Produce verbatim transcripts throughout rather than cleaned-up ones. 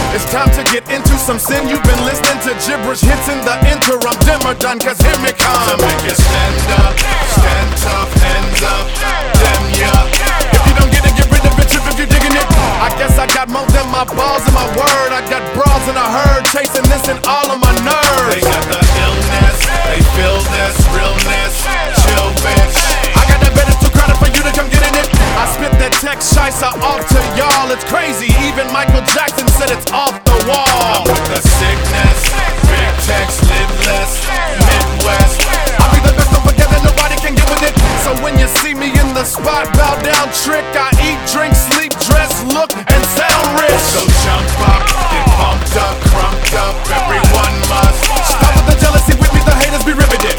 It's time to get into some sin. You've been listening to gibberish hits in the interim. Dimmer done, cause here me come. To make you stand up, stand tough, hands up, damn yeah. If you don't get it, get rid of it, if you're digging it. I guess I got more than my balls and my word. I got bras in a herd, chasing this and all of my nerves. They got the illness, they feel this realness. Chill, bitch. I got that bed, it's too crowded for you to come get in it. I spit that tech shicer off to y'all. It's crazy, even Michael Jackson said it's off the wall. I'm with the sickness, big text, lidless, Midwest. I'll be the best, don't forget that nobody can get with it. So when you see me in the spot, bow down trick. I eat, drink, sleep, dress, look, and sound rich. So jump up, get pumped up, crumped up. Everyone must stop with the jealousy with me, the haters be riveted.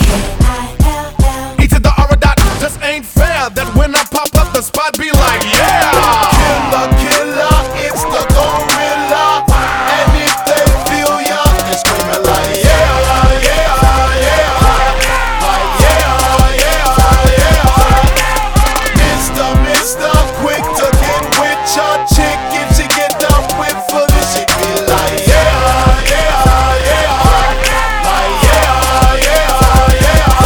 E to the R dot, just ain't fair that when I pop up, the spot be like, yeah. Killer, killer, it's the gorilla. And if they feel ya, they screaming like, yeah, yeah, yeah. Like, yeah, yeah, yeah. Mister, mister, quick to get with your chick. If she get up with for this, she be like, yeah, yeah, yeah. Like, yeah, yeah,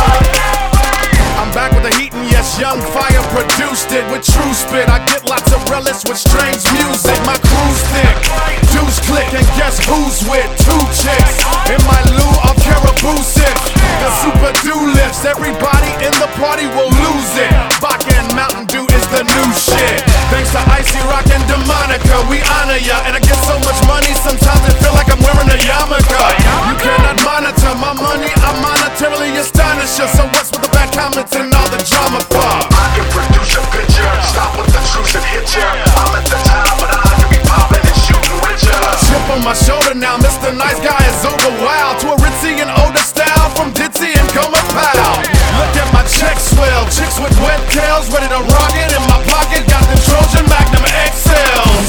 yeah. I'm back with the heat and yes, Young Fire produced it with true spit. I get lots of relish with strange music. My crew's thick, juice click, and guess who's with two chicks in my Lou of Caribou sip. The super do lifts, everybody in the party will lose it. Vodka and Mountain Dew is the new shit. Thanks to Icy Rock and Demonica, we honor ya. And I get so much money, sometimes it feel like I'm wearing a yarmulke. You cannot monitor my money, I monetarily astonish ya. So what's with the bad comments and all the drama for? I can produce a picture, stop with the truth and hit ya. I'm at the top, but I can be popping and shooting with ya. Chip on my shoulder now, Mister Nice Guy is over wild. To a ritzy and older style from Ditzy and Coma Pal. Look at my check swell, chicks with wet tails, ready to rock it. In my pocket, got the Trojan Magnum X Ls.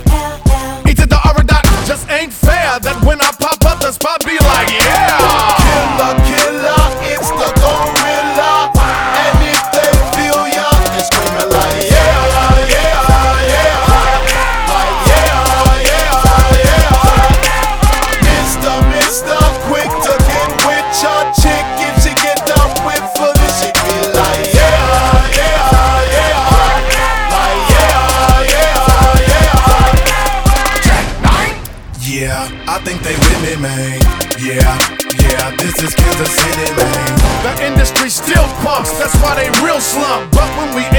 E to the R dot, just ain't fair that when I pop up, the spot be like, yeah. Killer, killer, it's the gorilla. And if they feel ya, they screaming like, yeah, yeah, yeah. Like, yeah, yeah, yeah. Mister, mister, quick to get with your chick. If she get up with for this, she be like, yeah, yeah, yeah. Like, yeah, yeah, yeah. Yeah, I think they with me, man. Yeah, yeah, this is Kansas City, man. The industry still pumps, that's why they real slump. But when we